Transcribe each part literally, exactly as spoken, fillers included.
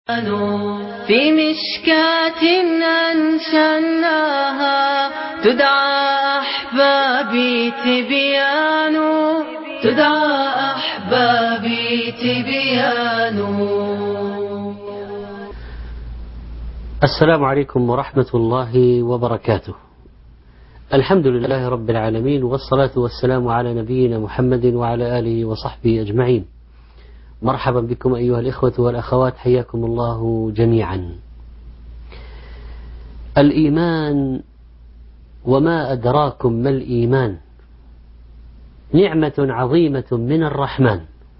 في مشكاة أنشأناها تدعى أحبابي تبيان تدعى أحبابي تبيان. السلام عليكم ورحمة الله وبركاته. الحمد لله رب العالمين، والصلاة والسلام على نبينا محمد وعلى آله وصحبه أجمعين. مرحبا بكم أيها الإخوة والأخوات، حياكم الله جميعا. الإيمان وما أدراكم ما الإيمان، نعمة عظيمة من الرحمن،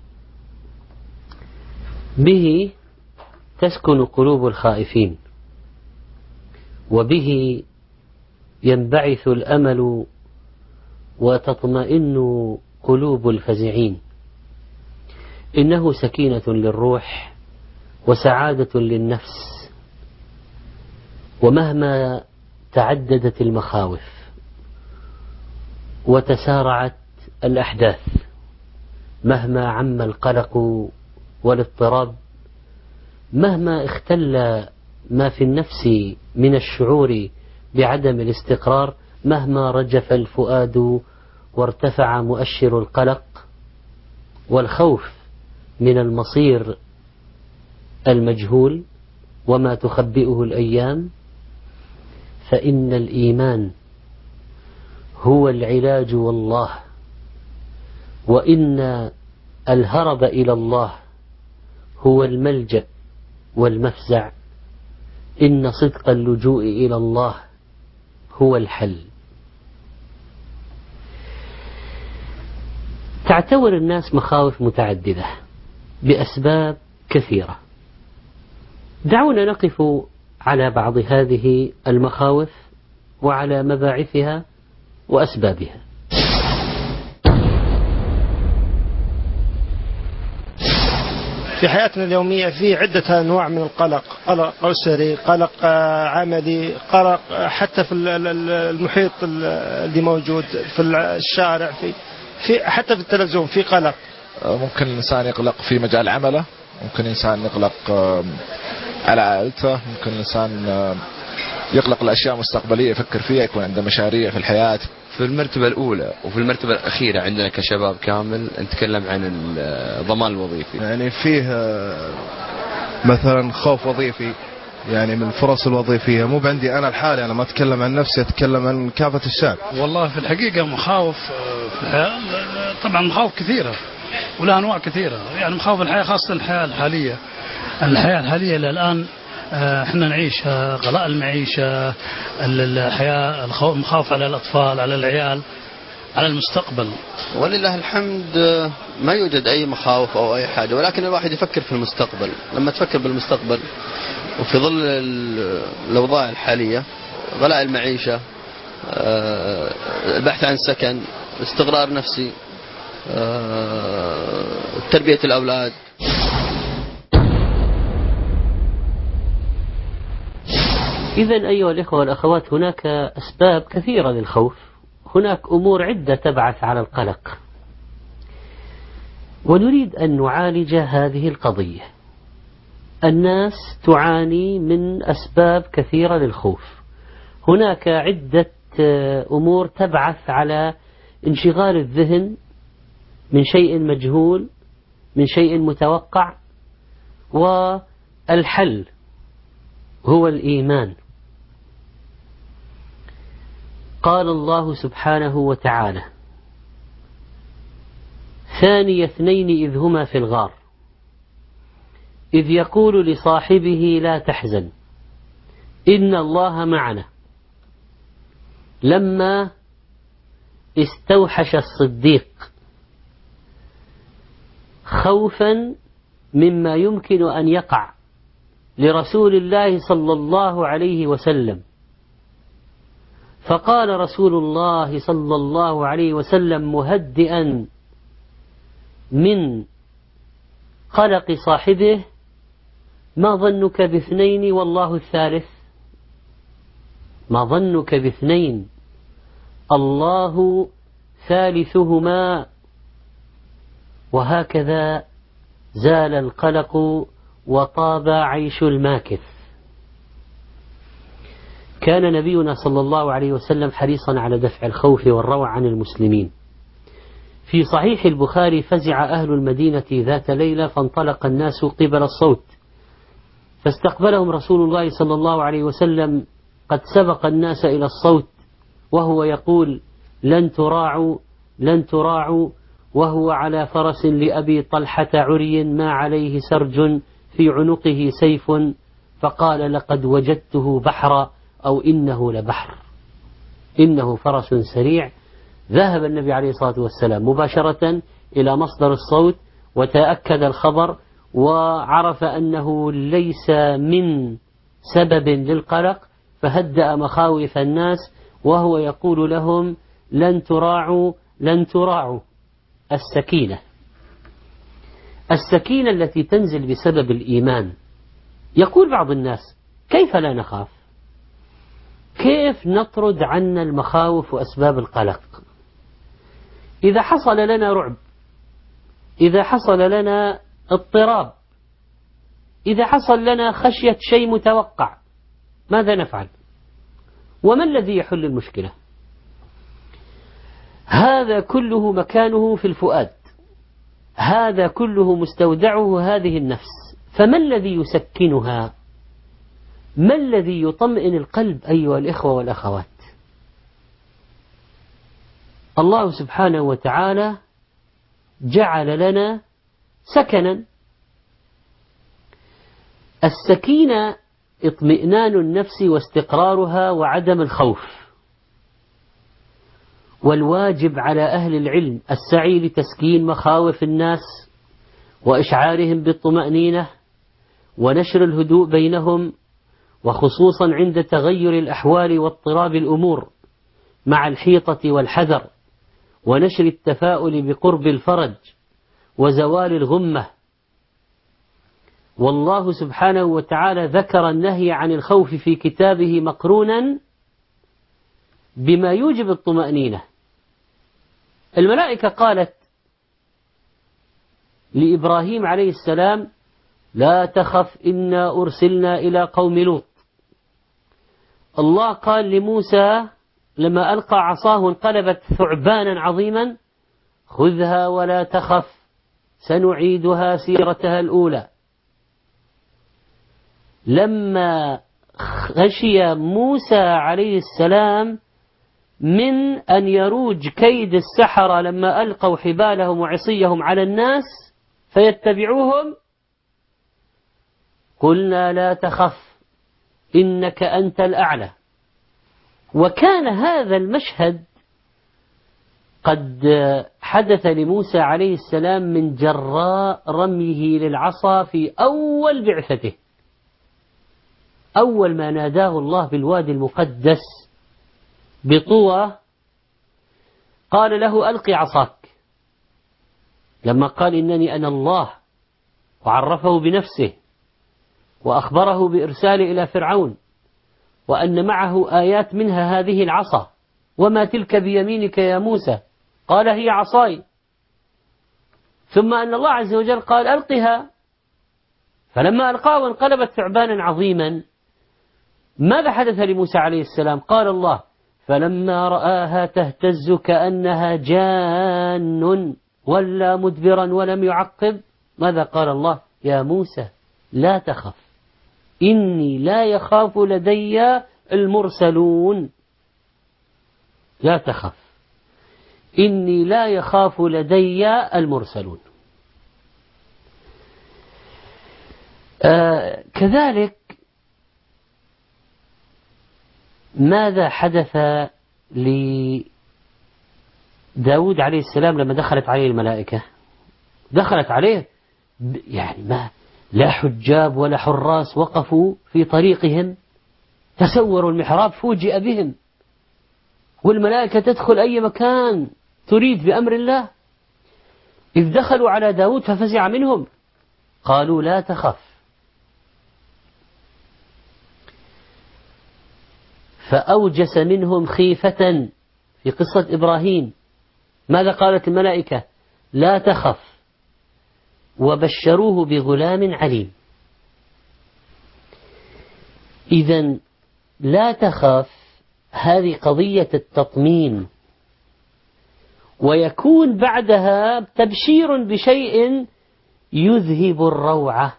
به تسكن قلوب الخائفين، وبه ينبعث الأمل وتطمئن قلوب الفزعين. إنه سكينة للروح وسعادة للنفس، ومهما تعددت المخاوف وتسارعت الأحداث، مهما عم القلق والاضطراب، مهما اختل ما في النفس من الشعور بعدم الاستقرار، مهما رجف الفؤاد وارتفع مؤشر القلق والخوف من المصير المجهول وما تخبئه الأيام، فإن الإيمان هو العلاج والله، وإن الهرب إلى الله هو الملجأ والمفزع، إن صدق اللجوء إلى الله هو الحل. تعتبر الناس مخاوف متعددة بأسباب كثيرة. دعونا نقف على بعض هذه المخاوف وعلى مباعثها وأسبابها. في حياتنا اليومية في عدة أنواع من القلق، قلق أسري، قلق عملي، قلق حتى في المحيط اللي موجود في الشارع، في في حتى في التلفزيون في قلق. ممكن الإنسان يقلق في مجال عمله، ممكن الإنسان يقلق على عائلته، ممكن الإنسان يقلق الأشياء المستقبلية يفكر فيها، يكون عنده مشاريع في الحياة. في المرتبة الأولى وفي المرتبة الأخيرة عندنا كشباب كامل نتكلم عن الضمان الوظيفي. يعني فيه مثلا خوف وظيفي، يعني من الفرص الوظيفية، مو عندي أنا الحالي، أنا ما أتكلم عن نفسي، أتكلم عن كافة الشعب. والله في الحقيقة مخاوف في الحياة، طبعا مخاوف كثيرة ولا أنواع كثيرة، يعني مخاوف الحياة خاصة الحياة الحالية. الحياة الحالية الآن احنا نعيش غلاء المعيشة، الحياة، المخاوف على الأطفال، على العيال، على المستقبل. ولله الحمد ما يوجد أي مخاوف أو أي حاجة، ولكن الواحد يفكر في المستقبل. لما تفكر بالمستقبل وفي ظل الأوضاع الحالية، غلاء المعيشة، البحث عن سكن، استقرار نفسي، تربية الأولاد. إذن أيها الإخوة والأخوات، هناك أسباب كثيرة للخوف، هناك أمور عدة تبعث على القلق، ونريد أن نعالج هذه القضية. الناس تعاني من أسباب كثيرة للخوف، هناك عدة أمور تبعث على انشغال الذهن من شيء مجهول، من شيء متوقع، والحل هو الإيمان. قال الله سبحانه وتعالى: ثاني اثنين إذ هما في الغار إذ يقول لصاحبه لا تحزن إن الله معنا، لما استوحش الصديق خوفا مما يمكن أن يقع لرسول الله صلى الله عليه وسلم، فقال رسول الله صلى الله عليه وسلم مهدئا من قلق صاحبه: ما ظنك باثنين والله الثالث؟ ما ظنك باثنين الله ثالثهما؟ وهكذا زال القلق وطاب عيش الماكث. كان نبينا صلى الله عليه وسلم حريصا على دفع الخوف والروع عن المسلمين. في صحيح البخاري: فزع أهل المدينة ذات ليلة فانطلق الناس قبل الصوت، فاستقبلهم رسول الله صلى الله عليه وسلم قد سبق الناس إلى الصوت وهو يقول: لن تراعوا لن تراعوا، وهو على فرس لأبي طلحة عري ما عليه سرج في عنقه سيف، فقال: لقد وجدته بحرا، أو إنه لبحر. إنه فرس سريع. ذهب النبي عليه الصلاة والسلام مباشرة إلى مصدر الصوت وتأكد الخبر، وعرف أنه ليس من سبب للقلق، فهدأ مخاوف الناس وهو يقول لهم: لن تراعوا لن تراعوا. السكينة السكينة التي تنزل بسبب الإيمان. يقول بعض الناس: كيف لا نخاف؟ كيف نطرد عنا المخاوف وأسباب القلق؟ إذا حصل لنا رعب، إذا حصل لنا اضطراب، إذا حصل لنا خشية شيء متوقع، ماذا نفعل؟ وما الذي يحل المشكلة؟ هذا كله مكانه في الفؤاد، هذا كله مستودعه هذه النفس، فما الذي يسكنها؟ ما الذي يطمئن القلب أيها الإخوة والأخوات؟ الله سبحانه وتعالى جعل لنا سكنا. السكينة اطمئنان النفس واستقرارها وعدم الخوف، والواجب على أهل العلم السعي لتسكين مخاوف الناس وإشعارهم بالطمأنينة ونشر الهدوء بينهم، وخصوصا عند تغير الأحوال واضطراب الأمور، مع الحيطة والحذر، ونشر التفاؤل بقرب الفرج وزوال الغمة. والله سبحانه وتعالى ذكر النهي عن الخوف في كتابه مقرونا بما يوجب الطمأنينة. الملائكة قالت لإبراهيم عليه السلام: لا تخف إنا أرسلنا إلى قوم لوط. الله قال لموسى لما ألقى عصاه انقلبت ثعبانا عظيما: خذها ولا تخف سنعيدها سيرتها الأولى. لما خشي موسى عليه السلام من أن يروج كيد السحرة لما ألقوا حبالهم وعصيهم على الناس فيتبعوهم، قلنا: لا تخف إنك أنت الأعلى. وكان هذا المشهد قد حدث لموسى عليه السلام من جراء رميه للعصا في أول بعثته، أول ما ناداه الله بالوادي المقدس بطوى قال له: ألقي عصاك. لما قال: إنني أنا الله، وعرفه بنفسه وأخبره بإرسال إلى فرعون، وأن معه آيات منها هذه العصا. وما تلك بيمينك يا موسى؟ قال: هي عصاي. ثم أن الله عز وجل قال: ألقها. فلما ألقاه وانقلبت ثعبانا عظيما، ماذا حدث لموسى عليه السلام؟ قال الله: فلما رآها تهتز كأنها جان ولا مدبرا ولم يعقب. ماذا قال الله؟ يا موسى لا تخف إني لا يخاف لدي المرسلون. لا تخف إني لا يخاف لدي المرسلون. آه كذلك ماذا حدث لداود عليه السلام لما دخلت عليه الملائكة؟ دخلت عليه يعني ما لا حجاب ولا حراس وقفوا في طريقهم، تسوروا المحراب فوجئ بهم، والملائكة تدخل أي مكان تريد بأمر الله. إذ دخلوا على داود ففزع منهم، قالوا: لا تخف. فأوجس منهم خيفة. في قصة إبراهيم ماذا قالت الملائكة؟ لا تخف، وبشروه بغلام عليم. إذن لا تخف، هذه قضية التطمين، ويكون بعدها تبشير بشيء يذهب الروعة.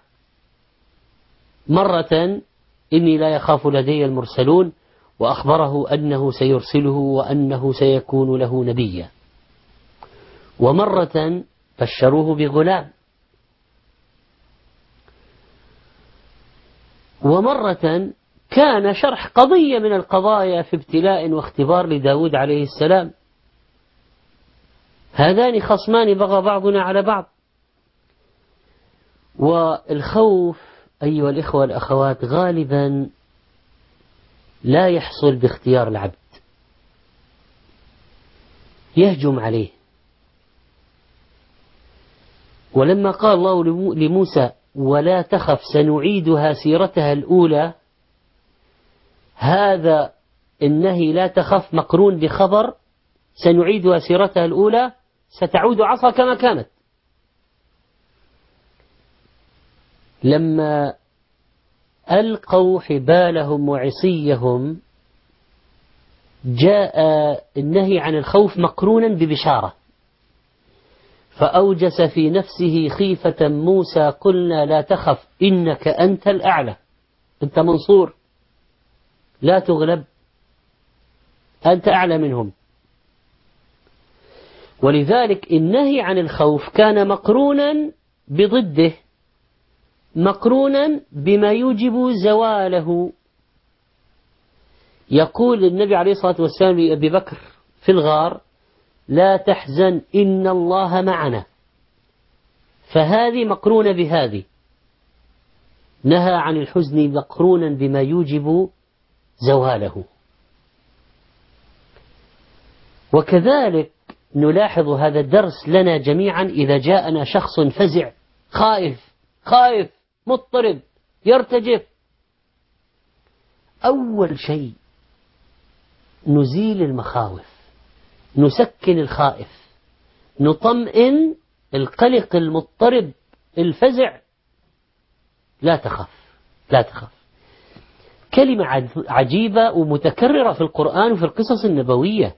مرة إني لا يخاف لدي المرسلون، وأخبره أنه سيرسله وأنه سيكون له نبيا. ومرة بشروه بغلام. ومرة كان شرح قضية من القضايا في ابتلاء واختبار لداود عليه السلام. هذان خصمان بغى بعضنا على بعض. والخوف أيها الإخوة والأخوات غالبا لا يحصل باختيار العبد، يهجم عليه. ولما قال الله لموسى ولا تخف سنعيدها سيرتها الأولى، هذا النهي لا تخف مقرون بخبر سنعيدها سيرتها الأولى، ستعود عصا كما كانت. لما ألقوا حبالهم وعصيهم جاء النهي عن الخوف مقرونا ببشارة، فأوجس في نفسه خيفة موسى قلنا لا تخف إنك أنت الأعلى، أنت منصور لا تغلب، أنت أعلى منهم. ولذلك النهي عن الخوف كان مقرونا بضده، مقرونا بما يوجب زواله. يقول النبي عليه الصلاة والسلام لأبي بكر في الغار لا تحزن إن الله معنا، فهذه مقرونة بهذه، نهى عن الحزن مقرونا بما يوجب زواله. وكذلك نلاحظ هذا الدرس لنا جميعا إذا جاءنا شخص فزع خائف خائف مضطرب يرتجف، أول شيء نزيل المخاوف، نسكن الخائف، نطمئن القلق المضطرب الفزع. لا تخف لا تخف، كلمة عجيبة ومتكررة في القرآن وفي القصص النبوية.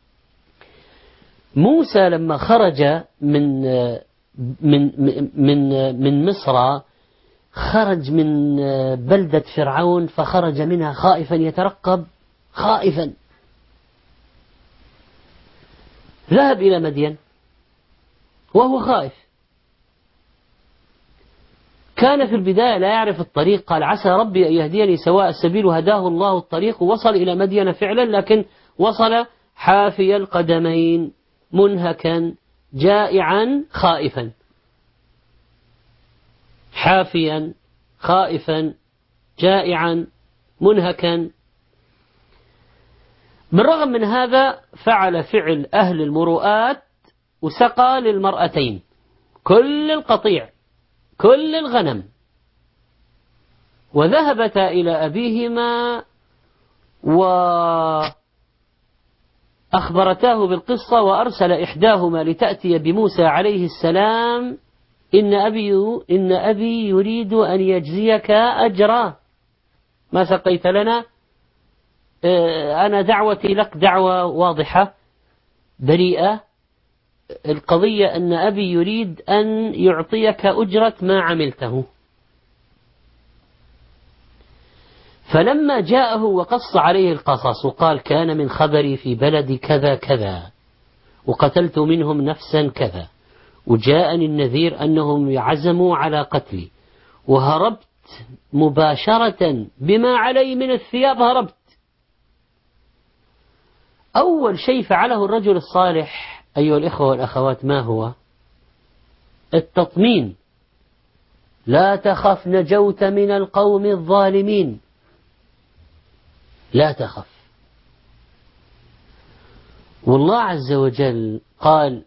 موسى لما خرج من من من من مصر، خرج من بلدة فرعون، فخرج منها خائفا يترقب خائفا. ذهب إلى مدين وهو خائف. كان في البداية لا يعرف الطريق، قال عسى ربي أن يهديني سواء السبيل، وهداه الله الطريق ووصل إلى مدين فعلا، لكن وصل حافي القدمين منهكا جائعا خائفا، حافيا خائفا جائعا منهكا. بالرغم من هذا فعل فعل أهل المروءات وسقى للمرأتين كل القطيع كل الغنم، وذهبتا إلى أبيهما وأخبرتاه بالقصة، وأرسل إحداهما لتأتي بموسى عليه السلام إن أبي, إن أبي يريد أن يجزيك أجرا ما سقيت لنا، أنا دعوتي لك دعوة واضحة بريئة، القضية أن أبي يريد أن يعطيك أجرة ما عملته. فلما جاءه وقص عليه القصص وقال كان من خبري في بلد كذا كذا وقتلت منهم نفسا كذا، وجاءني النذير أنهم عزموا على قتلي، وهربت مباشرة بما علي من الثياب هربت. أول شيء فعله الرجل الصالح أيها الإخوة والأخوات ما هو؟ التطمين. لا تخف نجوت من القوم الظالمين، لا تخف. والله عز وجل قال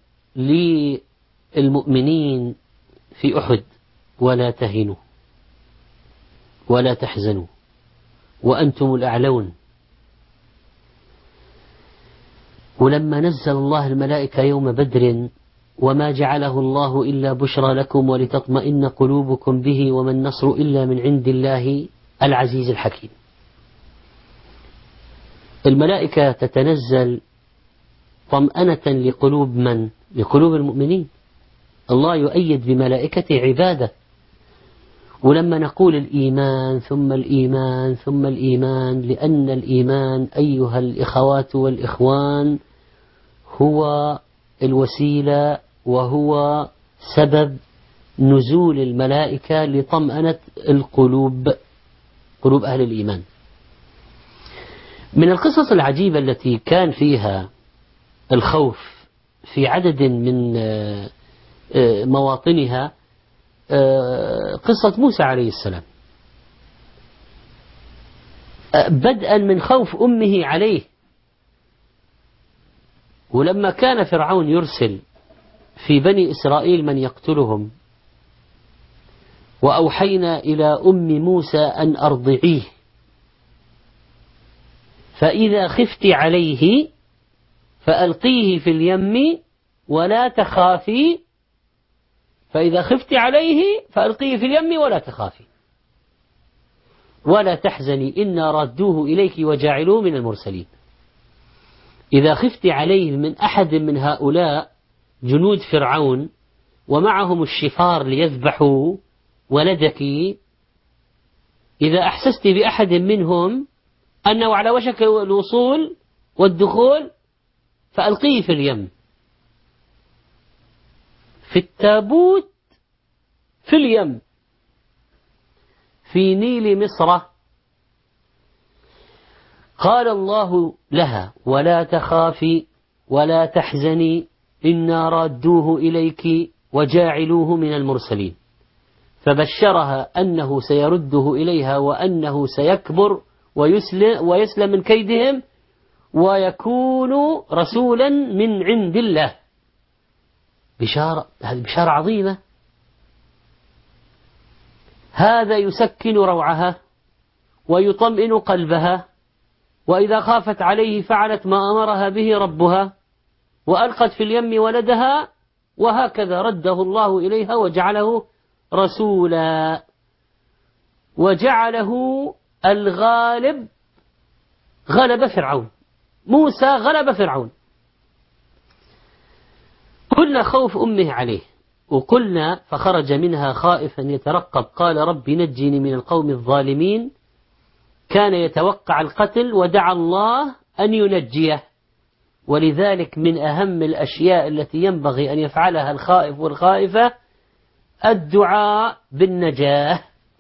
للمؤمنين في أحد ولا تهنوا ولا تحزنوا وأنتم الأعلون. ولما نزل الله الملائكة يوم بدر وما جعله الله إلا بشرى لكم ولتطمئن قلوبكم به وما النصر إلا من عند الله العزيز الحكيم. الملائكة تتنزل طمأنة لقلوب من؟ لقلوب المؤمنين. الله يؤيد بملائكته عباده. ولما نقول الإيمان ثم الإيمان ثم الإيمان، لأن الإيمان أيها الإخوات والإخوان هو الوسيلة وهو سبب نزول الملائكة لطمأنة القلوب، قلوب أهل الإيمان. من القصص العجيبة التي كان فيها الخوف في عدد من مواطنها قصة موسى عليه السلام، بدءا من خوف أمه عليه. ولما كان فرعون يرسل في بني إسرائيل من يقتلهم، وأوحينا إلى أم موسى أن أرضعيه فإذا خفت عليه فألقيه في اليم ولا تخافي، فإذا خفت عليه فألقيه في اليم ولا تخافي ولا تحزني إنا ردوه إليك وجاعلوه من المرسلين. إذا خفت عليه من أحد من هؤلاء جنود فرعون ومعهم الشفار ليذبحوا ولدك، إذا أحسست بأحد منهم أنه على وشك الوصول والدخول فألقيه في اليم، في التابوت في اليم في نيل مصر. قال الله لها ولا تخافي ولا تحزني إنا رادوه إليك وجاعلوه من المرسلين. فبشرها أنه سيرده إليها وأنه سيكبر ويسلم, ويسلم من كيدهم ويكون رسولا من عند الله. بشارة، هذه بشارة عظيمة. هذا يسكن روعها ويطمئن قلبها، وإذا خافت عليه فعلت ما أمرها به ربها وألقت في اليم ولدها، وهكذا رده الله إليها وجعله رسولا، وجعله الغالب، غلب فرعون. موسى غلب فرعون. قلنا خوف أمه عليه، وقلنا فخرج منها خائفا يترقب قال رب نجني من القوم الظالمين. كان يتوقع القتل ودعا الله أن ينجيه. ولذلك من أهم الأشياء التي ينبغي أن يفعلها الخائف والخائفة الدعاء بالنجاة،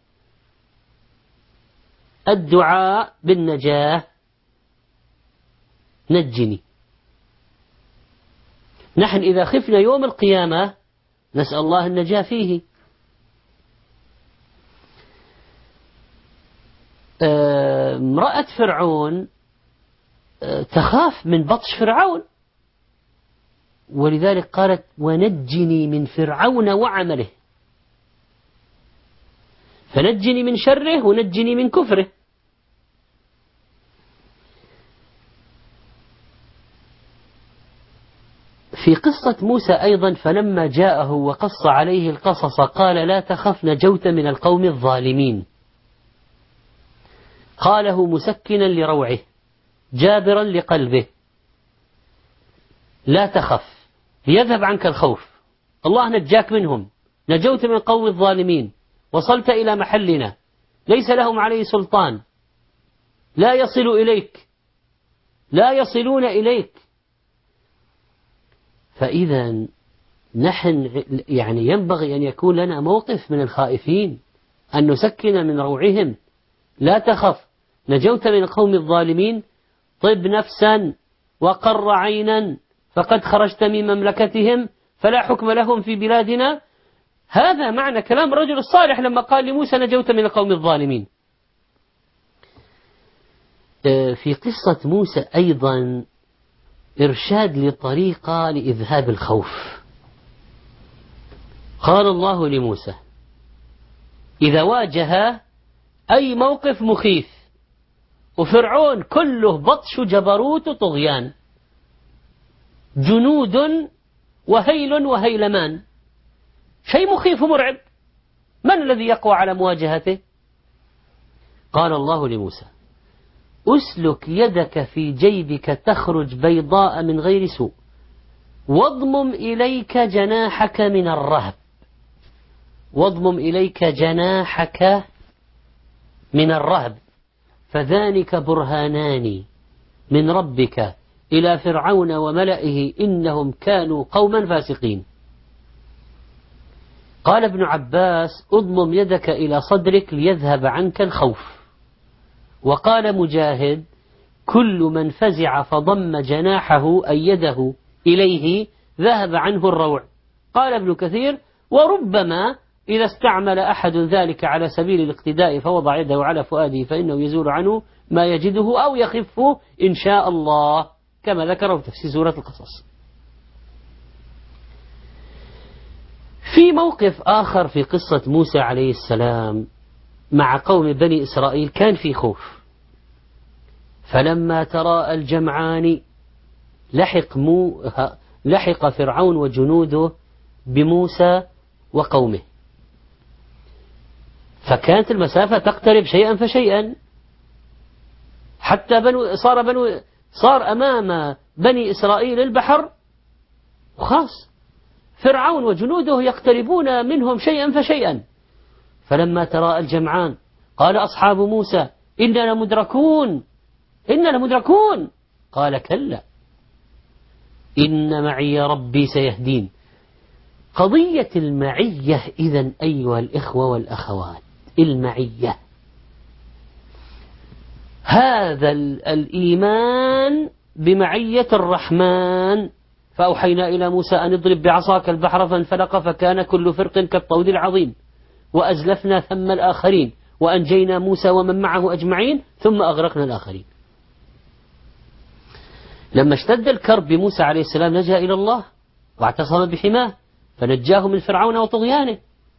الدعاء بالنجاة. نجني. نحن إذا خفنا يوم القيامة نسأل الله النجاة فيه. امرأة فرعون تخاف من بطش فرعون، ولذلك قالت ونجني من فرعون وعمله، فنجني من شره ونجني من كفره. في قصة موسى أيضا فلما جاءه وقص عليه القصص قال لا تخف نجوت من القوم الظالمين. قاله مسكنا لروعه جابرا لقلبه. لا تخف ليذهب عنك الخوف، الله نجاك منهم، نجوت من القوم الظالمين، وصلت إلى محلنا ليس لهم عليه سلطان، لا يصل إليك، لا يصلون إليك. فإذا نحن يعني ينبغي أن يكون لنا موقف من الخائفين، أن نسكن من روعهم. لا تخف نجوت من القوم الظالمين، طب نفسا وقر عينا فقد خرجت من مملكتهم فلا حكم لهم في بلادنا. هذا معنى كلام الرجل الصالح لما قال لموسى نجوت من القوم الظالمين. في قصة موسى أيضا إرشاد لطريقة لإذهاب الخوف. قال الله لموسى إذا واجه أي موقف مخيف وفرعون كله بطش جبروت طغيان، جنود وهيل وهيلمان، شيء مخيف ومرعب، من الذي يقوى على مواجهته؟ قال الله لموسى أسلك يدك في جيبك تخرج بيضاء من غير سوء واضمم إليك جناحك من الرهب واضمم إليك جناحك من الرهب فذلك برهانان من ربك إلى فرعون وملئه إنهم كانوا قوما فاسقين. قال ابن عباس اضمم يدك إلى صدرك ليذهب عنك الخوف. وقال مجاهد كل من فزع فضم جناحه أي يده إليه ذهب عنه الروع. قال ابن كثير وربما إذا استعمل أحد ذلك على سبيل الاقتداء فوضع يده على فؤاده فإنه يزول عنه ما يجده أو يخفه إن شاء الله كما ذكره في تفسير سورة القصص. في موقف آخر في قصة موسى عليه السلام مع قوم بني إسرائيل كان في خوف. فلما تراءى الجمعان لحق, مو لحق فرعون وجنوده بموسى وقومه فكانت المسافة تقترب شيئا فشيئا حتى بنو صار بنو صار أمام بني إسرائيل البحر وخاص فرعون وجنوده يقتربون منهم شيئا فشيئا. فلما تراءى الجمعان قال أصحاب موسى إننا لمدركون إننا لمدركون قال كلا إن معي ربي سيهدين. قضية المعية إذن أيها الإخوة والأخوات المعية هذا الإيمان بمعية الرحمن. فأوحينا إلى موسى أن اضرب بعصاك البحر فانفلق فكان كل فرق كالطود العظيم وأزلفنا ثم الآخرين وأنجينا موسى ومن معه أجمعين ثم أغرقنا الآخرين. لما اشتد الكرب بموسى عليه السلام لجأ إلى الله واعتصم بحماه فنجاه من فرعون وطغيانه.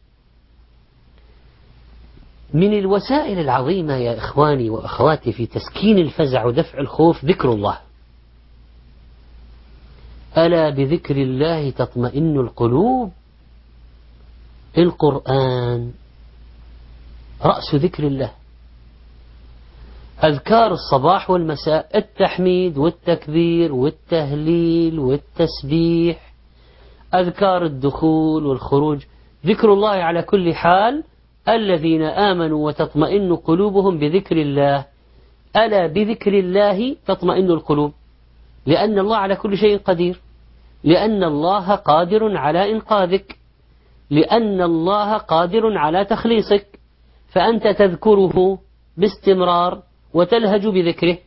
من الوسائل العظيمة يا إخواني وأخواتي في تسكين الفزع ودفع الخوف ذكر الله. ألا بذكر الله تطمئن القلوب. القرآن رأس ذكر الله. أذكار الصباح والمساء التحميد والتكبير والتهليل والتسبيح أذكار الدخول والخروج ذكر الله على كل حال. الذين آمنوا وتطمئن قلوبهم بذكر الله. ألا بذكر الله تطمئن القلوب لأن الله على كل شيء قدير لأن الله قادر على إنقاذك لأن الله قادر على تخليصك فأنت تذكره باستمرار وتلهج بذكره.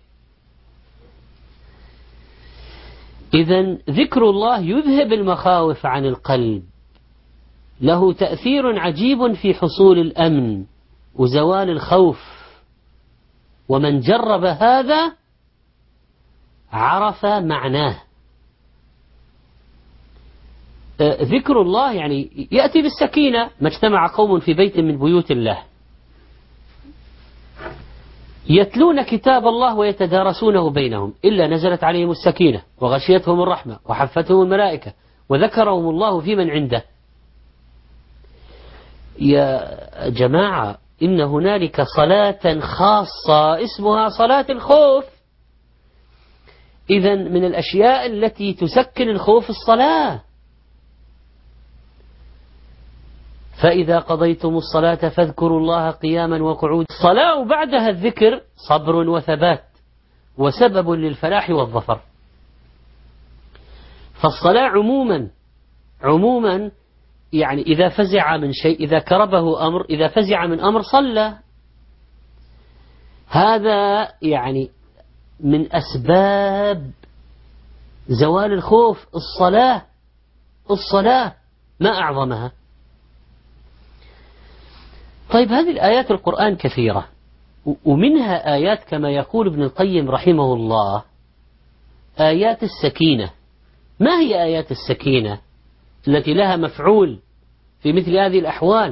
إذن ذكر الله يذهب المخاوف عن القلب له تأثير عجيب في حصول الأمن وزوال الخوف. ومن جرب هذا عرف معناه. ذكر الله يعني يأتي بالسكينة. ما اجتمع قوم في بيت من بيوت الله يتلون كتاب الله ويتدارسونه بينهم إلا نزلت عليهم السكينة وغشيتهم الرحمة وحفتهم الملائكة وذكرهم الله في من عنده. يا جماعة إن هنالك صلاة خاصة اسمها صلاة الخوف. إذن من الأشياء التي تسكن الخوف الصلاة. فإذا قضيتم الصلاة فاذكروا الله قياما وقعودا. الصلاة وبعدها الذكر صبر وثبات وسبب للفلاح والظفر. فالصلاة عموما عموما يعني إذا فزع من شيء إذا كربه أمر إذا فزع من أمر صلى. هذا يعني من أسباب زوال الخوف الصلاة. الصلاة ما أعظمها. طيب هذه الآيات القرآن كثيرة ومنها آيات كما يقول ابن القيم رحمه الله آيات السكينة. ما هي آيات السكينة التي لها مفعول في مثل هذه الأحوال؟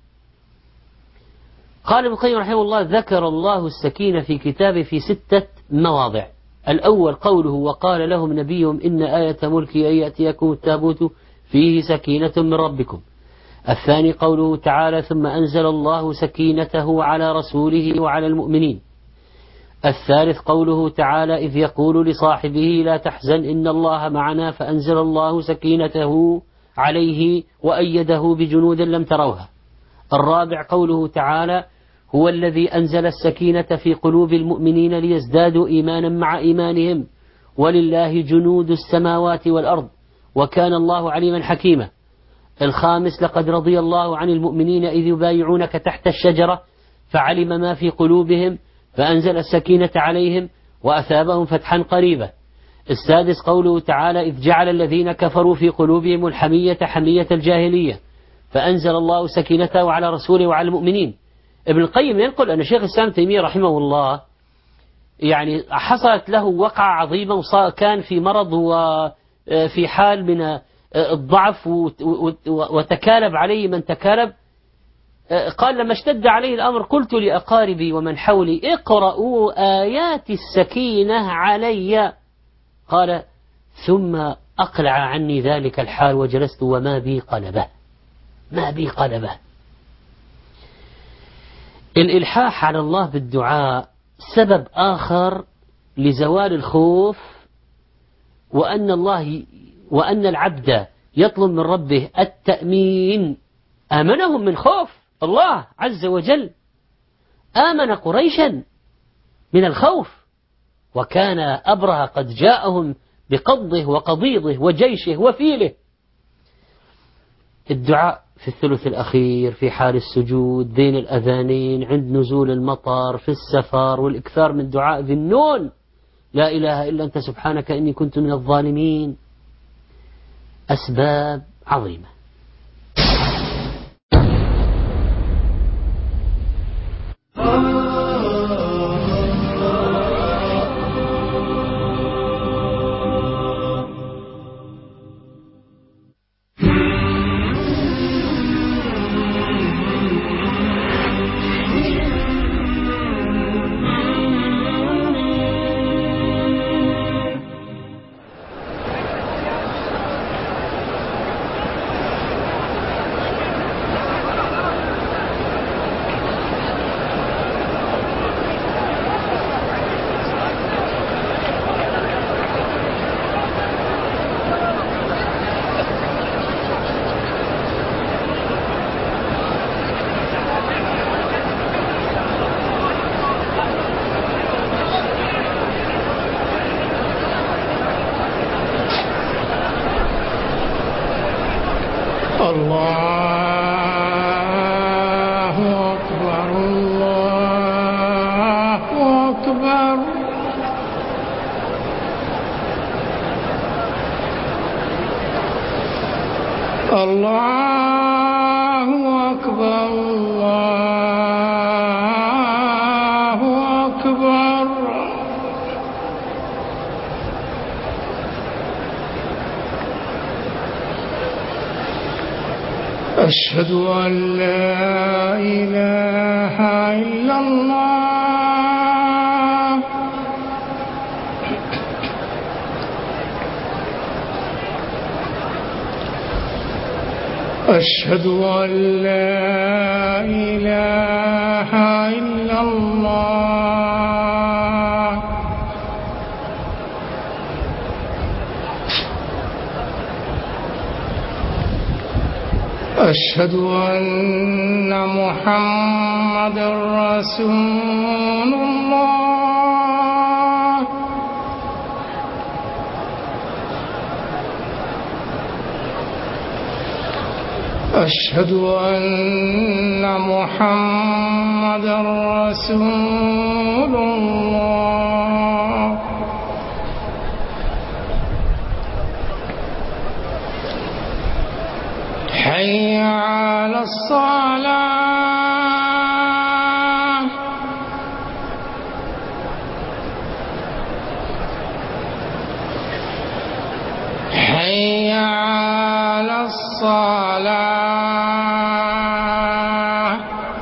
قال ابن القيم رحمه الله ذكر الله السكينة في كتابه في ستة مواضع. الأول قوله وقال لهم نبيهم إن آية ملكي أن يأتيكم التابوت فيه سكينة من ربكم. الثاني قوله تعالى ثم أنزل الله سكينته على رسوله وعلى المؤمنين. الثالث قوله تعالى إذ يقول لصاحبه لا تحزن إن الله معنا فأنزل الله سكينته عليه وأيده بجنود لم تروها. الرابع قوله تعالى هو الذي أنزل السكينة في قلوب المؤمنين ليزدادوا إيمانا مع إيمانهم ولله جنود السماوات والأرض وكان الله عليما حكيما. الخامس لقد رضي الله عن المؤمنين إذ يبايعونك تحت الشجرة فعلم ما في قلوبهم فأنزل السكينة عليهم وأثابهم فتحا قريبا. السادس قوله تعالى إذ جعل الذين كفروا في قلوبهم الحمية حمية الجاهلية فأنزل الله سكينته على رسوله وعلى المؤمنين. ابن القيم ينقل أن شيخ الإسلام تيمية رحمه الله يعني حصلت له وقعة عظيمة وكان في مرض وفي حال من الضعف وتكالب عليه من تكالب. قال لما اشتد عليه الأمر قلت لأقاربي ومن حولي اقرأوا آيات السكينة علي. قال ثم أقلع عني ذلك الحال وجلست وما بي قلبه ما بي قلبه. الإلحاح على الله بالدعاء سبب آخر لزوال الخوف وأن الله وأن العبد يطلب من ربه التأمين. آمنهم من خوف الله عز وجل آمن قريشا من الخوف وكان أبرهة قد جاءهم بقضه وقضيضه وجيشه وفيله. الدعاء في الثلث الأخير في حال السجود بين الأذانين عند نزول المطر في السفر والإكثار من دعاء ذي النون لا إله إلا أنت سبحانك إني كنت من الظالمين أسباب عظيمة. أشهد أن لا إله إلا الله أشهد أن لا إله إلا الله أشهد أن محمدا رسول الله أشهد أن محمدا رسول الله حي على الصلاة حي على الصلاة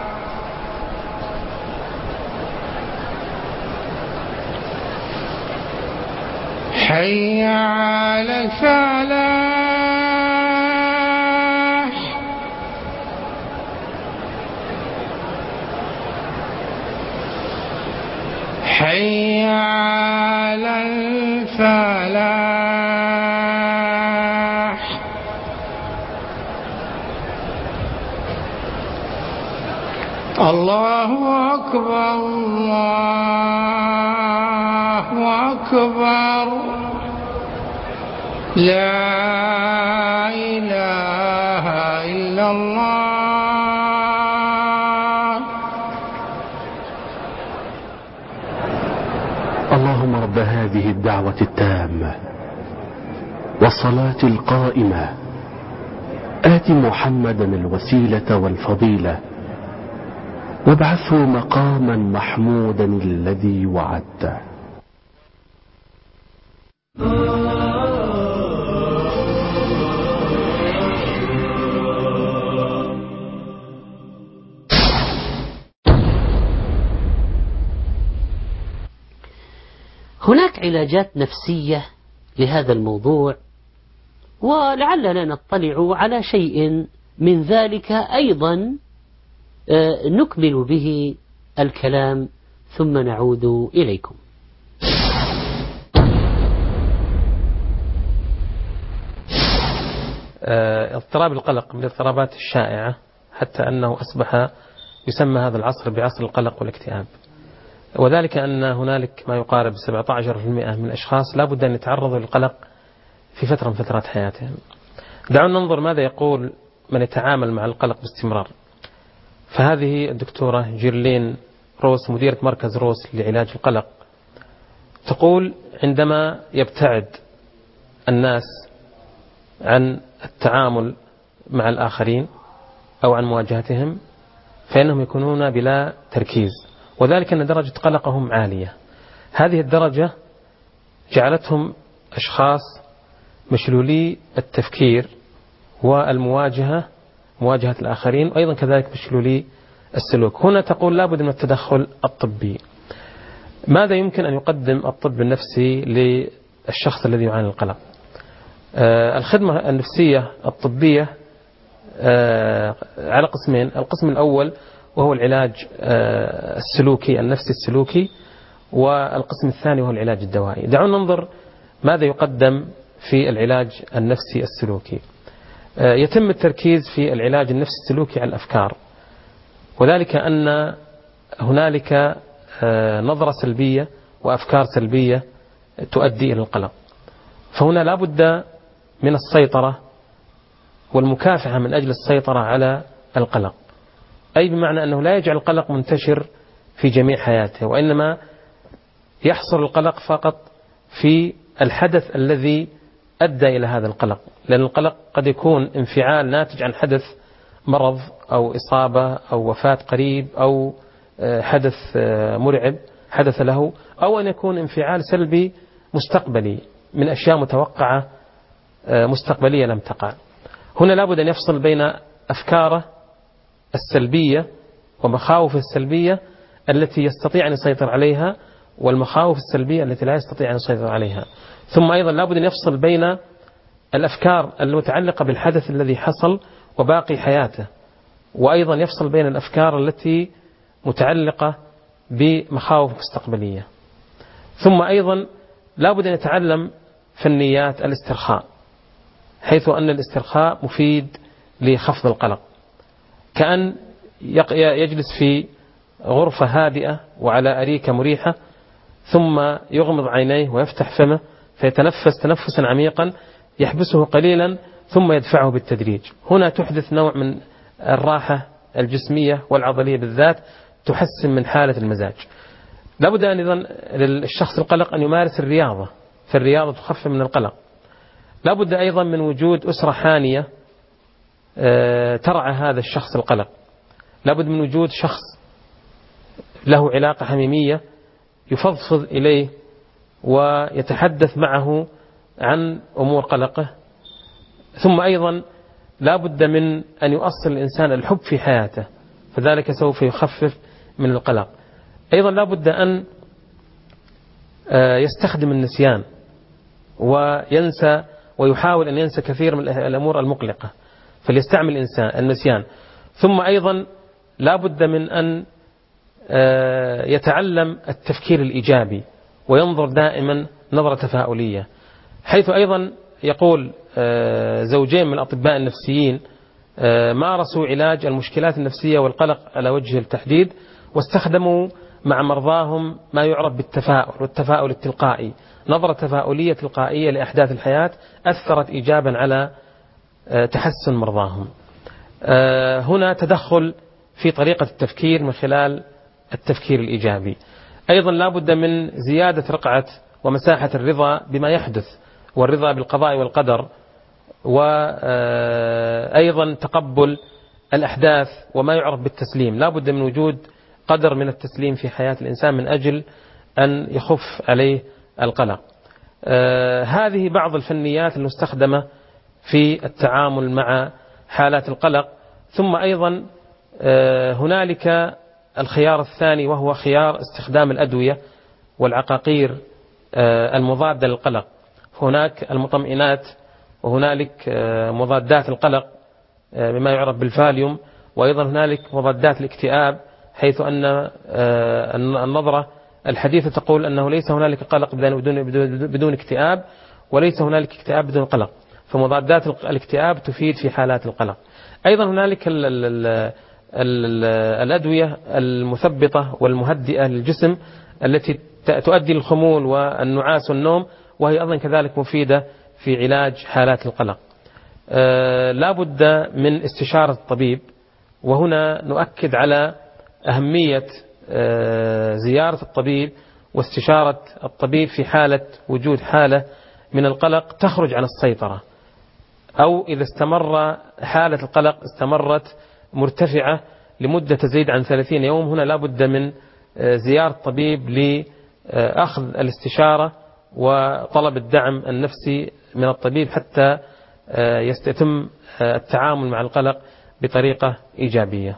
حي على الفلاح حي على الفلاح الله أكبر الله أكبر لا إله إلا الله. اللهم رب هذه الدعوة التامة والصلاة القائمة آت محمدا الوسيلة والفضيلة وابعثه مقاما محمودا الذي وعدته. هناك علاجات نفسية لهذا الموضوع، ولعلنا نطلع على شيء من ذلك أيضا نكمل به الكلام ثم نعود إليكم. اضطراب القلق من الاضطرابات الشائعة، حتى أنه أصبح يسمى هذا العصر بعصر القلق والاكتئاب، وذلك أن هنالك ما يقارب سبعة عشر بالمئة من الأشخاص لا بد أن يتعرضوا للقلق في فترة من فترات حياتهم. دعونا ننظر ماذا يقول من يتعامل مع القلق باستمرار. فهذه الدكتورة جيرلين روس مديرة مركز روس لعلاج القلق تقول: عندما يبتعد الناس عن التعامل مع الآخرين أو عن مواجهتهم فإنهم يكونون بلا تركيز، وذلك أن درجة قلقهم عالية. هذه الدرجة جعلتهم أشخاص مشلولي التفكير والمواجهة، مواجهة الآخرين، وأيضا كذلك مشلولي السلوك. هنا تقول لابد من التدخل الطبي. ماذا يمكن أن يقدم الطب النفسي للشخص الذي يعاني القلق؟ آه الخدمة النفسية الطبية آه على قسمين. القسم الأول وهو العلاج آه السلوكي النفسي السلوكي، والقسم الثاني وهو العلاج الدوائي. دعونا ننظر ماذا يقدم في العلاج النفسي السلوكي. آه يتم التركيز في العلاج النفسي السلوكي على الأفكار، وذلك أن هنالك آه نظرة سلبية وأفكار سلبية تؤدي إلى القلق. فهنا لا بد من السيطرة والمكافحة من أجل السيطرة على القلق، أي بمعنى أنه لا يجعل القلق منتشر في جميع حياته، وإنما يحصر القلق فقط في الحدث الذي أدى إلى هذا القلق، لأن القلق قد يكون انفعال ناتج عن حدث مرض أو إصابة أو وفاة قريب أو حدث مرعب حدث له، أو أن يكون انفعال سلبي مستقبلي من أشياء متوقعة مستقبلية لم تقع. هنا لابد أن يفصل بين أفكاره السلبية ومخاوف السلبية التي يستطيع أن يسيطر عليها، والمخاوف السلبية التي لا يستطيع أن يسيطر عليها. ثم أيضا لابد أن يفصل بين الأفكار المتعلقة بالحدث الذي حصل وباقي حياته، وأيضا يفصل بين الأفكار التي متعلقة بمخاوف مستقبلية. ثم أيضا لابد أن يتعلم فنيات الاسترخاء، حيث أن الاسترخاء مفيد لخفض القلق، كأن يجلس في غرفة هادئة وعلى أريكة مريحة، ثم يغمض عينيه ويفتح فمه فيتنفس تنفسا عميقا يحبسه قليلا ثم يدفعه بالتدريج. هنا تحدث نوع من الراحة الجسمية والعضلية بالذات، تحسن من حالة المزاج. لابد أيضا للشخص القلق أن يمارس الرياضة، فالرياضة تخفف من القلق. لابد أيضا من وجود أسرة حانية ترعى هذا الشخص القلق. لابد من وجود شخص له علاقة حميمية يفضفض إليه ويتحدث معه عن أمور قلقه. ثم أيضا لابد من أن يؤصل الإنسان الحب في حياته، فذلك سوف يخفف من القلق. أيضا لابد أن يستخدم النسيان وينسى ويحاول أن ينسى كثير من الأمور المقلقة، فليستعمل الإنسان النسيان. ثم أيضا لابد من أن يتعلم التفكير الإيجابي وينظر دائما نظرة تفاؤلية، حيث أيضا يقول زوجين من الأطباء النفسيين مارسوا علاج المشكلات النفسية والقلق على وجه التحديد، واستخدموا مع مرضاهم ما يعرف بالتفاؤل والتفاؤل التلقائي، نظرة تفاؤلية تلقائية لأحداث الحياة أثرت إيجابا على تحسن مرضاهم. هنا تدخل في طريقة التفكير من خلال التفكير الإيجابي. أيضا لا بد من زيادة رقعة ومساحة الرضا بما يحدث، والرضا بالقضاء والقدر، وأيضا تقبل الأحداث وما يعرف بالتسليم. لا بد من وجود قدر من التسليم في حياة الإنسان من أجل أن يخف عليه القلق. هذه بعض الفنيات المستخدمة في التعامل مع حالات القلق. ثم أيضا هنالك الخيار الثاني، وهو خيار استخدام الأدوية والعقاقير المضادة للقلق. هناك المطمئنات، وهنالك مضادات القلق بما يعرف بالفاليوم، وأيضا هنالك مضادات الاكتئاب، حيث أن النظرة الحديثة تقول أنه ليس هنالك قلق بدون بدون اكتئاب، وليس هنالك اكتئاب بدون قلق، فمضادات الاكتئاب تفيد في حالات القلق. أيضا هنالك ال ال ال الأدوية المثبطة والمهدئة للجسم التي تؤدي للخمول والنعاس والنوم، وهي أيضا كذلك مفيدة في علاج حالات القلق. لا بد من استشارة الطبيب، وهنا نؤكد على أهمية زيارة الطبيب واستشارة الطبيب في حالة وجود حالة من القلق تخرج عن السيطرة، أو إذا استمر حالة القلق استمرت مرتفعة لمدة تزيد عن ثلاثين يوم، هنا لا بد من زيارة الطبيب لأخذ الاستشارة وطلب الدعم النفسي من الطبيب حتى يستتم التعامل مع القلق بطريقة إيجابية.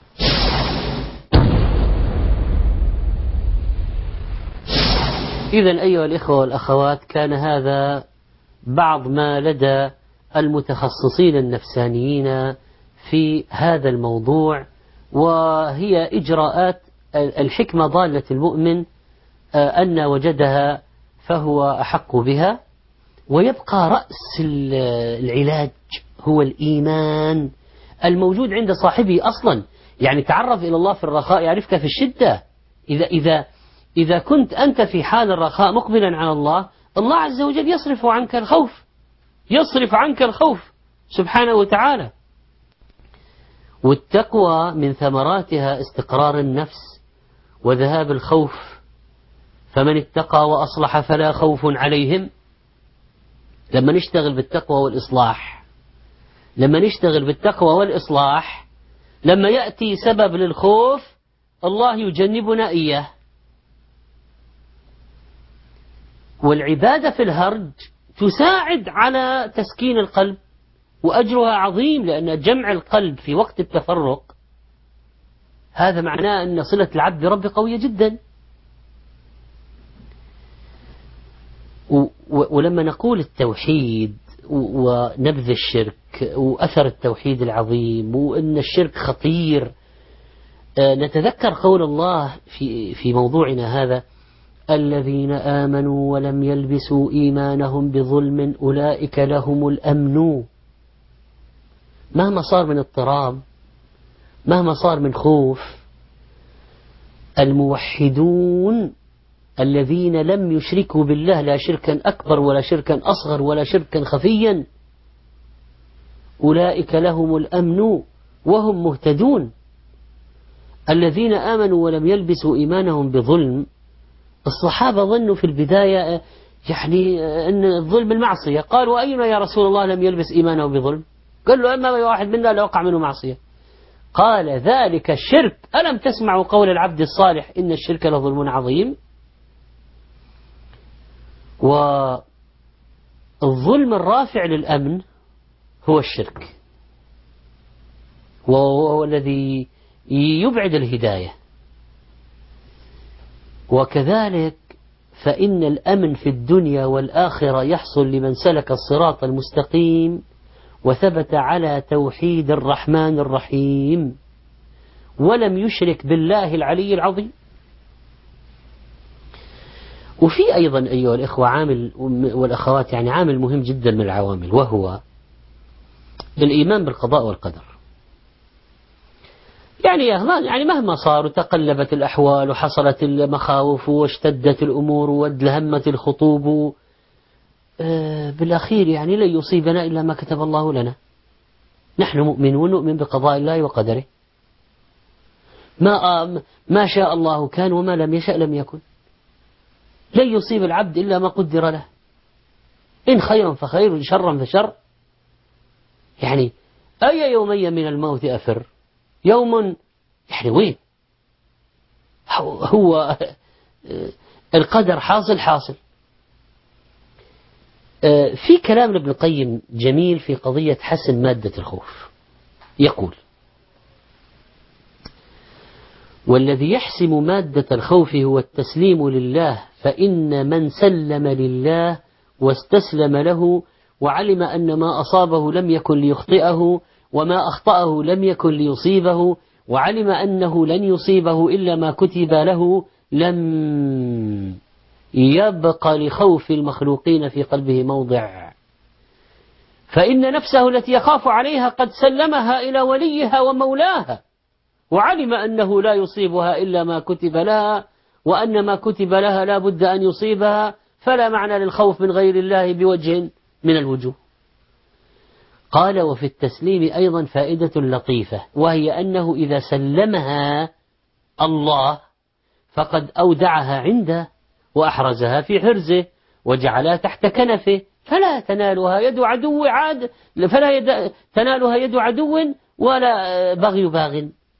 إذن أيها الإخوة والأخوات، كان هذا بعض ما لدى المتخصصين النفسانيين في هذا الموضوع، وهي إجراءات الحكمة ضالة المؤمن أن وجدها فهو أحق بها. ويبقى رأس العلاج هو الإيمان الموجود عند صاحبه أصلا. يعني تعرف إلى الله في الرخاء يعرفك في الشدة. إذا إذا إذا كنت أنت في حال الرخاء مقبلا على الله، الله عز وجل يصرف عنك الخوف، يصرف عنك الخوف سبحانه وتعالى. والتقوى من ثمراتها استقرار النفس وذهاب الخوف، فمن اتقى وأصلح فلا خوف عليهم. لما نشتغل بالتقوى والإصلاح، لما نشتغل بالتقوى والإصلاح، لما يأتي سبب للخوف الله يجنبنا إياه. والعبادة في الهرج تساعد على تسكين القلب، وأجرها عظيم، لأن جمع القلب في وقت التفرق هذا معناه أن صلة العبد برب قوية جدا. ولما نقول التوحيد ونبذ الشرك وأثر التوحيد العظيم وأن الشرك خطير، نتذكر قول الله في في موضوعنا هذا: الذين آمنوا ولم يلبسوا إيمانهم بظلم أولئك لهم الأمن. مهما صار من اضطراب، مهما صار من خوف، الموحدون الذين لم يشركوا بالله لا شركا أكبر ولا شركا أصغر ولا شركا خفيا، أولئك لهم الأمن وهم مهتدون. الذين آمنوا ولم يلبسوا إيمانهم بظلم، الصحابة ظنوا في البداية يعني أن الظلم المعصية، قالوا أين يا رسول الله لم يلبس إيمانه بظلم؟ قال له أما واحد منا لا وقع منه معصية. قال ذلك الشرك، ألم تسمعوا قول العبد الصالح إن الشرك لظلم عظيم؟ والظلم الرافع للأمن هو الشرك، وهو الذي يبعد الهداية. وكذلك فإن الأمن في الدنيا والآخرة يحصل لمن سلك الصراط المستقيم وثبت على توحيد الرحمن الرحيم. ولم يشرك بالله العلي العظيم. وفي أيضا أيها الإخوة عامل والأخوات يعني عامل مهم جدا من العوامل، وهو الإيمان بالقضاء والقدر. يعني يعني مهما صار وتقلبت الأحوال وحصلت المخاوف واشتدت الأمور وادلهمت الخطوب، بالأخير يعني لن يصيبنا إلا ما كتب الله لنا. نحن مؤمنون نؤمن بقضاء الله وقدره، ما ما شاء الله كان وما لم يشأ لم يكن. لن يصيب العبد إلا ما قدر له، إن خيرا فخير وإن شرا فشر. يعني أي يومي من الموت أفر، يوم يعني وين هو القدر حاصل حاصل. في كلام لابن القيم جميل في قضية حسم مادة الخوف، يقول: والذي يحسم مادة الخوف هو التسليم لله، فإن من سلم لله واستسلم له وعلم أن ما أصابه لم يكن ليخطئه وما أخطأه لم يكن ليصيبه وعلم أنه لن يصيبه إلا ما كتب له، لم يبقى لخوف المخلوقين في قلبه موضع، فإن نفسه التي يخاف عليها قد سلمها إلى وليها ومولاها، وعلم أنه لا يصيبها إلا ما كتب لها، وأن ما كتب لها لا بد أن يصيبها، فلا معنى للخوف من غير الله بوجه من الوجوه. قال: وفي التسليم أيضا فائدة لطيفة، وهي أنه إذا سلمها الله فقد أودعها عنده وأحرزها في حرزه وجعلها تحت كنفه، فلا تنالها يد عدو عاد فلا يد تنالها يد عدو ولا بغي باغ.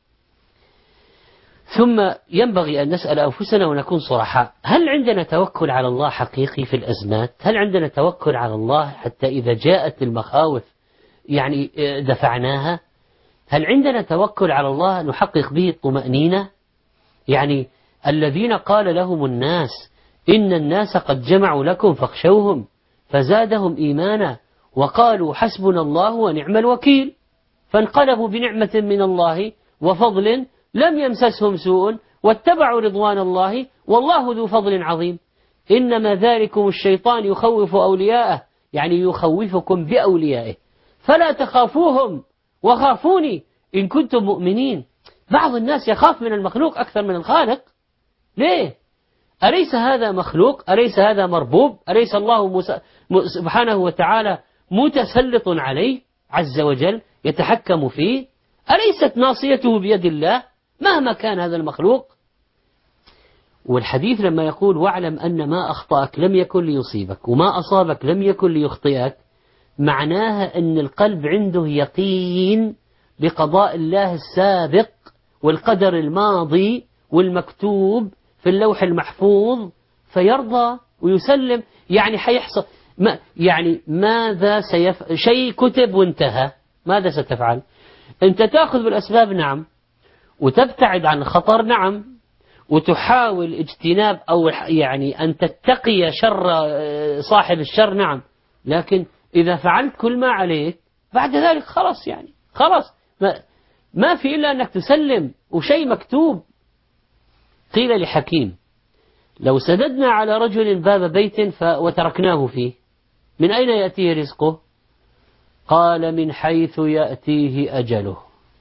ثم ينبغي أن نسأل أنفسنا ونكون صرحاء: هل عندنا توكل على الله حقيقي في الأزمات؟ هل عندنا توكل على الله حتى إذا جاءت المخاوف يعني دفعناها؟ هل عندنا توكل على الله نحقق به الطمأنينة؟ يعني الذين قال لهم الناس إن الناس قد جمعوا لكم فاخشوهم فزادهم إيمانا وقالوا حسبنا الله ونعم الوكيل، فانقلبوا بنعمة من الله وفضل لم يمسسهم سوء واتبعوا رضوان الله والله ذو فضل عظيم. إنما ذلكم الشيطان يخوف أولياءه، يعني يخوفكم بأوليائه، فلا تخافوهم وخافوني إن كنتم مؤمنين. بعض الناس يخاف من المخلوق أكثر من الخالق. ليه؟ أليس هذا مخلوق؟ أليس هذا مربوب؟ أليس الله سبحانه وتعالى متسلط عليه عز وجل يتحكم فيه؟ أليست ناصيته بيد الله مهما كان هذا المخلوق؟ والحديث لما يقول: واعلم أن ما أخطأك لم يكن ليصيبك وما أصابك لم يكن ليخطئك، معناها أن القلب عنده يقين بقضاء الله السابق والقدر الماضي والمكتوب في اللوح المحفوظ، فيرضى ويسلم. يعني حيحصل ما يعني ماذا سيف شيء كتب وانتهى، ماذا ستفعل؟ أنت تأخذ بالأسباب، نعم، وتبتعد عن الخطر، نعم، وتحاول اجتناب أو يعني أن تتقي شر صاحب الشر، نعم، لكن إذا فعلت كل ما عليك بعد ذلك خلاص، يعني خلاص ما, ما في إلا أنك تسلم وشيء مكتوب. قيل لحكيم: لو سددنا على رجل باب بيت وتركناه فيه من أين يأتيه رزقه؟ قال: من حيث يأتيه أجله.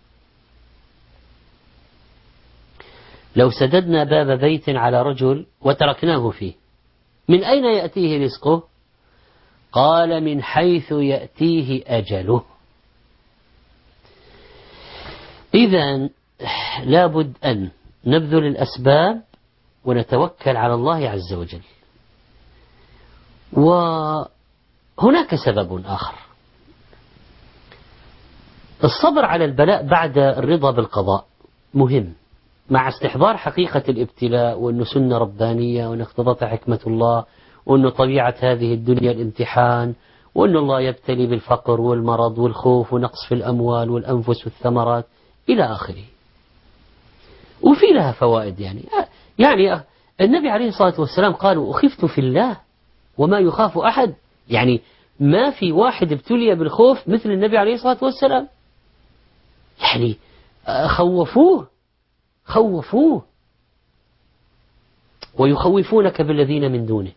لو سددنا باب بيت على رجل وتركناه فيه من أين يأتيه رزقه؟ قال: من حيث يأتيه أجله. إذن لابد أن نبذل الأسباب ونتوكل على الله عز وجل. وهناك سبب آخر: الصبر على البلاء بعد الرضا بالقضاء مهم، مع استحضار حقيقة الابتلاء، وأنه سنة ربانية، وأن اقتضتها حكمة الله، وأنه طبيعة هذه الدنيا الامتحان، وأن الله يبتلي بالفقر والمرض والخوف ونقص في الأموال والأنفس والثمرات إلى آخره. وفي لها فوائد، يعني يعني النبي عليه الصلاة والسلام قالوا: أخفت في الله وما يخاف أحد. يعني ما في واحد ابتلي بالخوف مثل النبي عليه الصلاة والسلام، يعني خوفوه خوفوه ويخوفونك بالذين من دونه.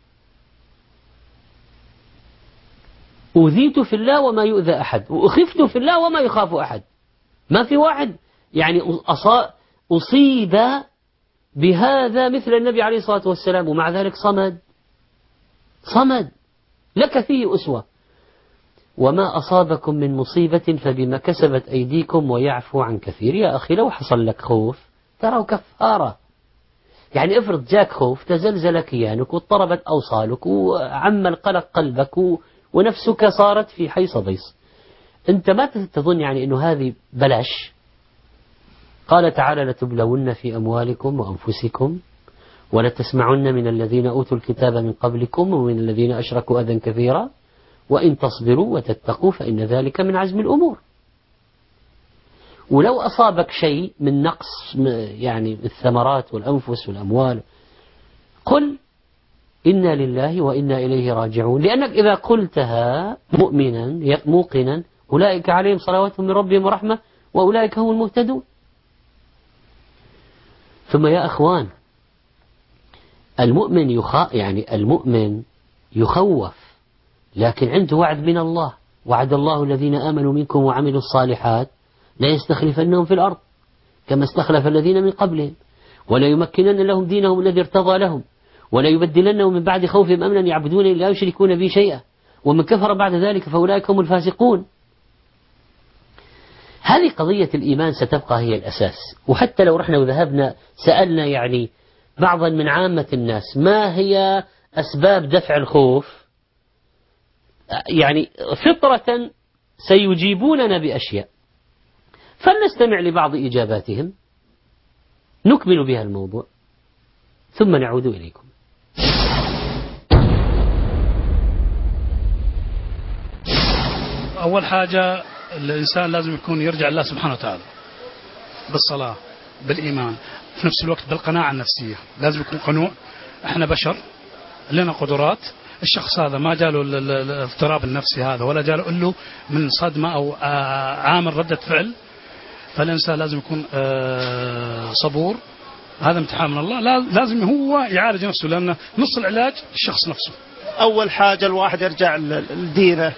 أوذيت في الله وما يؤذى أحد، وأخفت في الله وما يخاف أحد. ما في واحد يعني أصيب بهذا مثل النبي عليه الصلاة والسلام، ومع ذلك صمد صمد لك فيه أسوة. وما أصابكم من مصيبة فبما كسبت أيديكم ويعفو عن كثير. يا أخي لو حصل لك خوف ترى كفارة. يعني افرض جاك خوف تزلزل كيانك واضطربت أوصالك وعم القلق قلبك ونفسك صارت في حيص بيص، أنت ما تظن يعني أنه هذه بلاش. قال تعالى لتبلون في أموالكم وأنفسكم ولتسمعن من الذين أوتوا الكتاب من قبلكم ومن الذين أشركوا أذى كثيرا وإن تصبروا وتتقوا فإن ذلك من عزم الأمور. ولو أصابك شيء من نقص يعني الثمرات والأنفس والأموال قل إنا لله وإنا إليه راجعون، لأنك إذا قلتها مؤمنا موقنا أولئك عليهم صلوات من ربهم ورحمة وأولئك هم المهتدون. ثم يا أخوان المؤمن يخا يعني المؤمن يخوف لكن عنده وعد من الله، وعد الله الذين آمنوا منكم وعملوا الصالحات لا يستخلفنهم في الأرض كما استخلف الذين من قبلهم ولا يمكنن لهم دينهم الذي ارتضى لهم ولا يبدلنهم من بعد خوفهم أمنا يعبدونني لا يشركون بي شيئا ومن كفر بعد ذلك فأولئك هم الفاسقون. هذه قضية الإيمان ستبقى هي الأساس. وحتى لو رحنا وذهبنا سألنا يعني بعضا من عامة الناس ما هي أسباب دفع الخوف، يعني فطرة سيجيبوننا بأشياء، فلنستمع لبعض إجاباتهم نكمل بها الموضوع ثم نعود إليكم. أول حاجة الإنسان لازم يكون يرجع الله سبحانه وتعالى بالصلاة بالإيمان، في نفس الوقت بالقناعة النفسية. لازم يكون قنوع، احنا بشر لنا قدرات. الشخص هذا ما جاله الاضطراب النفسي هذا ولا جاله له من صدمة أو عامل ردة فعل، فالإنسان لازم يكون صبور. هذا امتحان من الله، لازم هو يعالج نفسه، لأن نص العلاج الشخص نفسه. أول حاجة الواحد يرجع لدينه،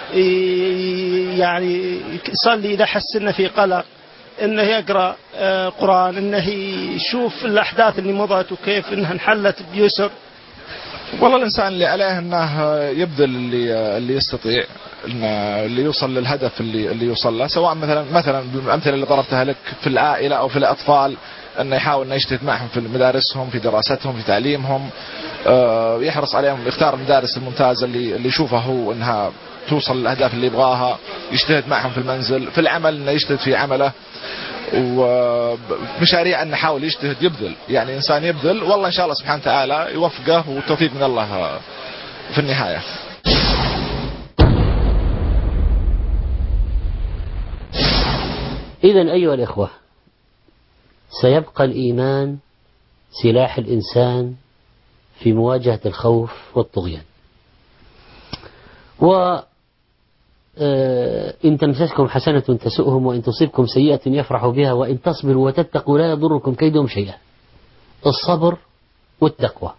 يعني يصلي إذا حس إنه في قلق، إنه يقرأ قرآن، إنه يشوف الأحداث اللي مضت وكيف إنها انحلت بيسر. والله الإنسان اللي عليه أنه يبذل اللي اللي يستطيع إنه اللي يوصل للهدف اللي اللي يوصل له، سواء مثلا مثلا بالأمثلة اللي ضربتها لك في العائلة أو في الأطفال، أنه يحاول أنه يجتهد معهم في مدارسهم في دراستهم في تعليمهم، يحرص عليهم، يختار المدارس الممتازة اللي اللي يشوفها هو أنها توصل للأهداف اللي يبغاها، يجتهد معهم في المنزل، في العمل أنه يجتهد في عمله، ومشاريع أنه يحاول يجتهد يبذل. يعني إنسان يبذل والله إن شاء الله سبحانه وتعالى يوفقه والتوفيق من الله في النهاية. إذن أيها الإخوة سيبقى الإيمان سلاح الإنسان في مواجهة الخوف والطغيان. وإن تمسسكم حسنة تسؤهم وإن تصيبكم سيئة يفرحوا بها وإن تصبروا وتتقوا لا يضركم كيدهم شيئا. الصبر والتقوى.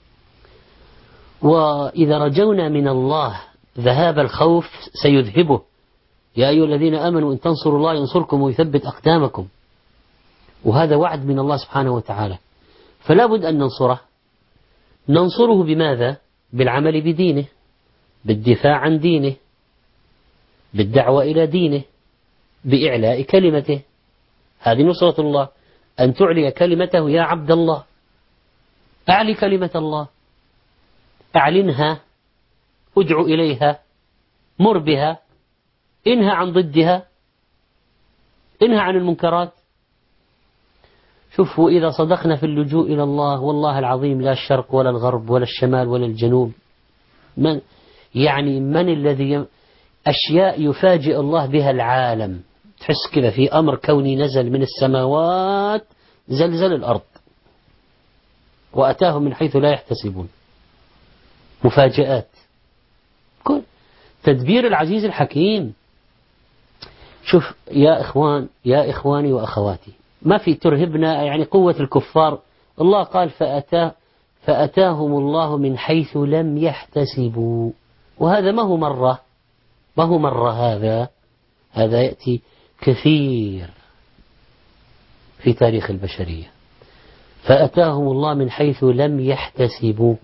وإذا رجونا من الله ذهاب الخوف سيذهبه. يا أيها الذين آمنوا إن تنصروا الله ينصركم ويثبت أقدامكم. وهذا وعد من الله سبحانه وتعالى، فلا بد أن ننصره. ننصره بماذا؟ بالعمل بدينه، بالدفاع عن دينه، بالدعوة إلى دينه، بإعلاء كلمته. هذه نصرة الله، أن تعلي كلمته يا عبد الله. أعلي كلمة الله، أعلنها، ادع إليها، مر بها، انهى عن ضدها، انهى عن المنكرات. شوفوا إذا صدقنا في اللجوء إلى الله والله العظيم لا الشرق ولا الغرب ولا الشمال ولا الجنوب، من يعني من الذي ي... أشياء يفاجئ الله بها العالم، تحس كذا في أمر كوني نزل من السماوات زلزل الأرض وأتاهم من حيث لا يحتسبون، مفاجآت، كل تدبير العزيز الحكيم. شوف يا إخوان، يا إخواني وأخواتي، ما في ترهبنا يعني قوة الكفار. الله قال فأتاه فأتاهم الله من حيث لم يحتسبوا، وهذا ما هو مرة ما هو مرة هذا هذا يأتي كثير في تاريخ البشرية. فأتاهم الله من حيث لم يحتسبوا.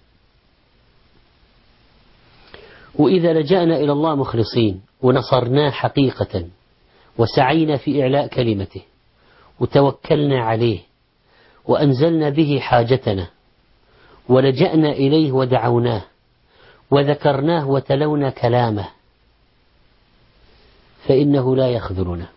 وإذا لجأنا إلى الله مخلصين ونصرناه حقيقة وسعينا في إعلاء كلمته وتوكلنا عليه وأنزلنا به حاجتنا ولجأنا إليه ودعوناه وذكرناه وتلونا كلامه فإنه لا يخذلنا.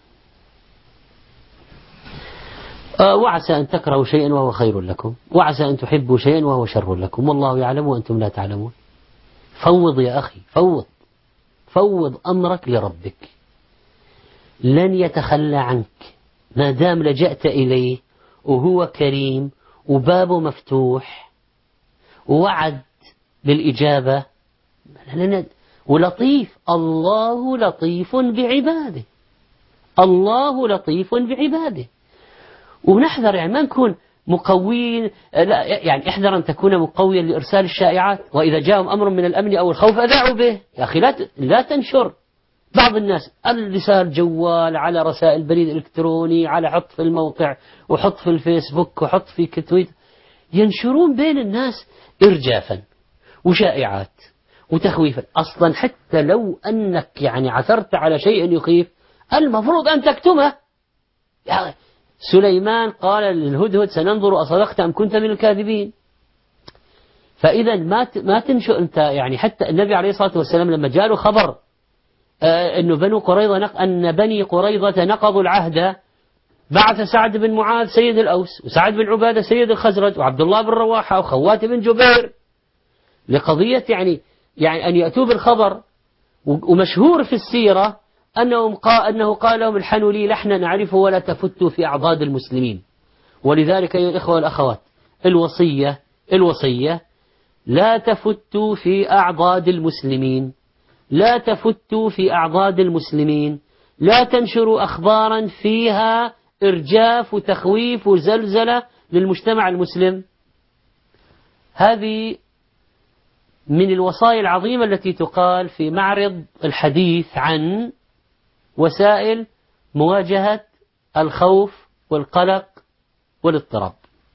وعسى أن تكرهوا شيئا وهو خير لكم، وعسى أن تحبوا شيئا وهو شر لكم، والله يعلم وأنتم لا تعلمون. فوض يا أخي، فوض فوض أمرك لربك، لن يتخلى عنك ما دام لجأت إليه، وهو كريم وبابه مفتوح ووعد بالإجابة ولطيف. الله لطيف بعباده، الله لطيف بعباده. ونحذر يعني ما نكون مقوين، لا يعني احذر أن تكون مقويا لإرسال الشائعات، وإذا جاءهم أمر من الأمن أو الخوف أذاعوا به. يا أخي لا لا تنشر. بعض الناس الرسائل جوال، على رسائل بريد إلكتروني، على حط في الموقع وحط في الفيسبوك وحط في تويتر، ينشرون بين الناس إرجافا وشائعات وتخويفا. أصلا حتى لو أنك يعني عثرت على شيء يخيف المفروض أن تكتمه. يعني سليمان قال للهدهد سننظر أصدقت أم كنت من الكاذبين. فإذا ما ما تنشر أنت يعني. حتى النبي عليه الصلاة والسلام لما جاء له خبر آه أنه بنو قريظة نق... أن بني قريظة نقضوا العهد، بعث سعد بن معاذ سيد الأوس وسعد بن عبادة سيد الخزرج وعبد الله بن رواحة وخوات بن جبير لقضية يعني يعني أن يأتوا بالخبر. ومشهور في السيرة أنهم قا... أنه قال لهم الحنوا لي لحنا نعرفه ولا تفتوا في أعضاد المسلمين. ولذلك أيها الإخوة والأخوات الوصية الوصية لا تفتوا في أعضاد المسلمين، لا تفتوا في أعضاد المسلمين، لا تنشروا أخبارا فيها إرجاف وتخويف وزلزلة للمجتمع المسلم. هذه من الوصايا العظيمة التي تقال في معرض الحديث عن وسائل مواجهة الخوف والقلق والاضطراب.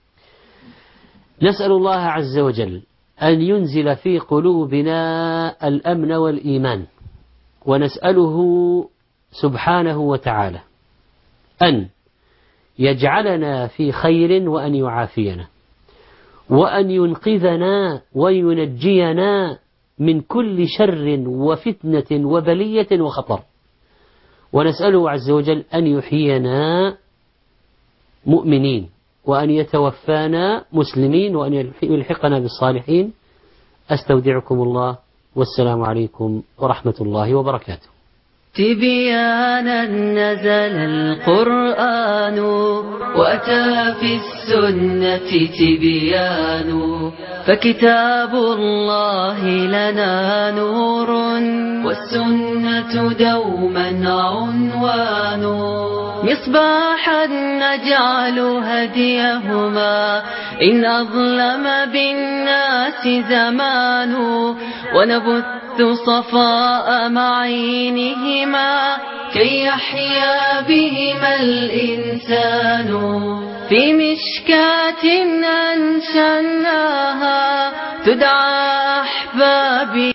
نسأل الله عز وجل أن ينزل في قلوبنا الأمن والإيمان، ونسأله سبحانه وتعالى أن يجعلنا في خير وأن يعافينا وأن ينقذنا وينجينا من كل شر وفتنة وبلية وخطر. ونسأله عز وجل أن يحيينا مؤمنين وأن يتوفانا مسلمين وأن يلحقنا بالصالحين. أستودعكم الله والسلام عليكم ورحمة الله وبركاته. تبيانا نزل القرآن وأتى في السنة تبيان، فكتاب الله لنا نور والسنة دوما عنوان، مصباحا نجعل هديهما إن أظلم بالناس زمان، ونبث صفاء معينهما كي يحيا بهما الإنسان، في مشكاة أنشأناها تدعى أحبابي